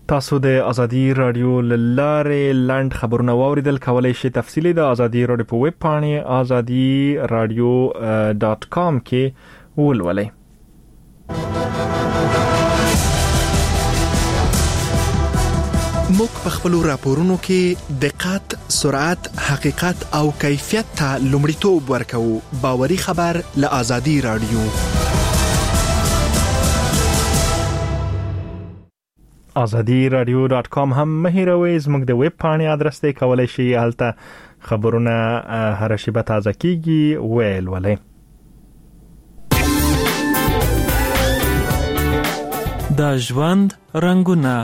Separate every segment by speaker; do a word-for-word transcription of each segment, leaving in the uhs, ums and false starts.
Speaker 1: تاسو د ازادي رادیو لاره لاند خبرونه واوریدل. کولای شئ تفصیلی د ازادي رادیو په ویب پاڼه ازادي رادیو ډاٹ کام کې ولولئ.
Speaker 2: موږ په خپل راپورونو کې دقت، سرعت، حقیقت او کیفیت ته لومړیتوب ورکوو. باوري خبر له ازادي رادیو.
Speaker 1: ازادي رادیو ډاٹ کام هم مهیروي. زموږ د ویب پاڼې آدرس ته کولای شئ هلته خبرونه هر شیبه تازه کیږي ولولئ.
Speaker 3: د ژوند رنگونه.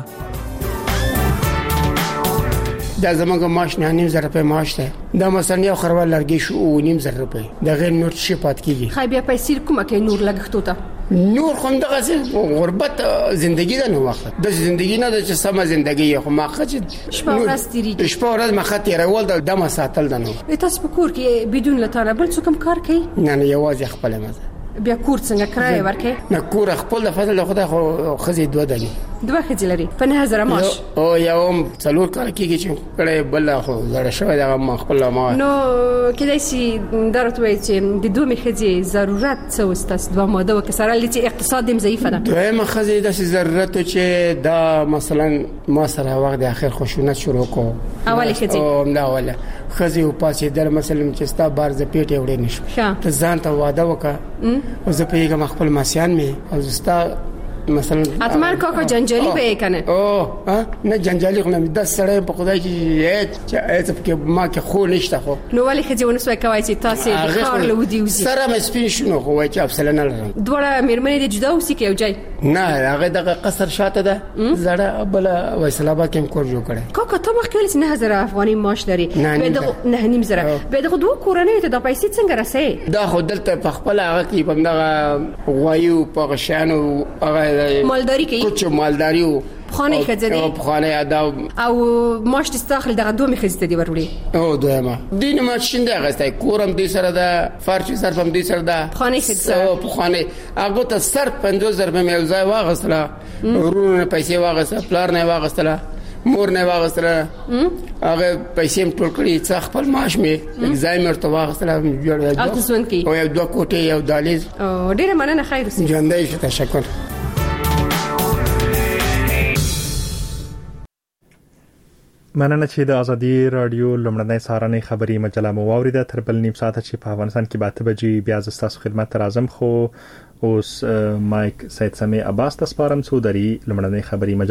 Speaker 4: دا زمونږ معاش نه نیم زره روپۍ معاش ده. دا مثلا یو خروال لرګي شو او نیم زره روپۍ. دا غیر نور شي پات کیږي.
Speaker 5: خای بیا پیسې کومه کې نور لګښتو ته
Speaker 4: نور خو دغه سي غربت زندگی ده. نو وخت د زندگی نه د چې سم زندگی خو ما خچ
Speaker 5: شپه ورځ تیریږي.
Speaker 4: شپه ورځ ما خاطر راول د دمه ساتل ده. نو
Speaker 5: تاسو په کور کې بدون لټانه بل څه کوم کار کوي؟
Speaker 4: نه نه یوازې خپل مزه.
Speaker 5: بیا کور څنګه کرای ورکه؟
Speaker 4: نه کور خپل د فضل خدای خو خزي دوه دني
Speaker 5: دوه خځې لري په نه هزار معاش.
Speaker 4: او یوم څلور کال کېږي چې کړه بل خو زړه شوی دا ما خپل ما
Speaker 5: نو کله چې درته وایي چې د دوه خځې ضرورت څه وستاس دوه ماده وکسره لته اقتصاد هم ضعیف ده.
Speaker 4: دوه خځې د ضرورت چې دا مثلا ما سره وخت د اخر خشونت شروع کو
Speaker 5: اوله خځې
Speaker 4: او دا اوله خځې او پاسې در مثلا چې ستا بار ز پیټه وړې نشو ته ځان ته واده وکړه او زه پیګم خپل ماسیان می او زستا مثلا
Speaker 5: اتمر کاکا جنجالی به کنه.
Speaker 4: او ها نه جنجالی خو نه د سړی په خدای چې چې چې ما کې خو نشته خو
Speaker 5: نو ولې خځې ونسوي کوي چې تاسو د خار له ودی وزي
Speaker 4: سره مې سپین شنو خو وای چې افسل نه لرم.
Speaker 5: دوړه مېرمنې د جدا اوسې کې یو ځای
Speaker 4: نه هغه دغه قصر شاته ده زړه بل وایسلابا کې کور جوړ کړي.
Speaker 5: کاکا ته مخ کې نه هزار افغاني معاش لري به دغه نه نیم زره به دغه دوه کورنۍ ته د پیسې څنګه رسې؟
Speaker 4: دا خو دلته په خپل هغه کې په دغه غوایو په غشانو هغه
Speaker 5: مالداری کوي.
Speaker 4: کوچ مالداری او
Speaker 5: خانه خځه
Speaker 4: او خانه ادا
Speaker 5: او ماش دستاخل دغه دوه خځه دی ورولې.
Speaker 4: او دویمه دین ما شینده غسته کورم دې سره ده فرش صرفم دې سره ده
Speaker 5: خانه خځه
Speaker 4: او په خانه هغه ته صرف پنځوس زره په یو ځای واغسله. ورونه پیسې واغسله پلار نه واغسله مور نه واغسله هغه پیسې ټول کړی څخ خپل معاش مې ایگزامر ته واغسله جوړ
Speaker 5: او څه ونکي
Speaker 4: او یو دوه کوټه یو دالیز.
Speaker 5: او ډیره مننه خیر اوسې.
Speaker 4: ژوندۍ شه تشکر.
Speaker 1: مننه چې د ازادي رادیو لمړنۍ سهارنۍ خبري مجله مو واوریده. تر بل نیم ساعت چې په افغانستان کې باته بجې بیا ز تاسو خدمت ته راځم. خو اوس مایک سید سمي عباس تاسو پارم سودري لمړنۍ خبري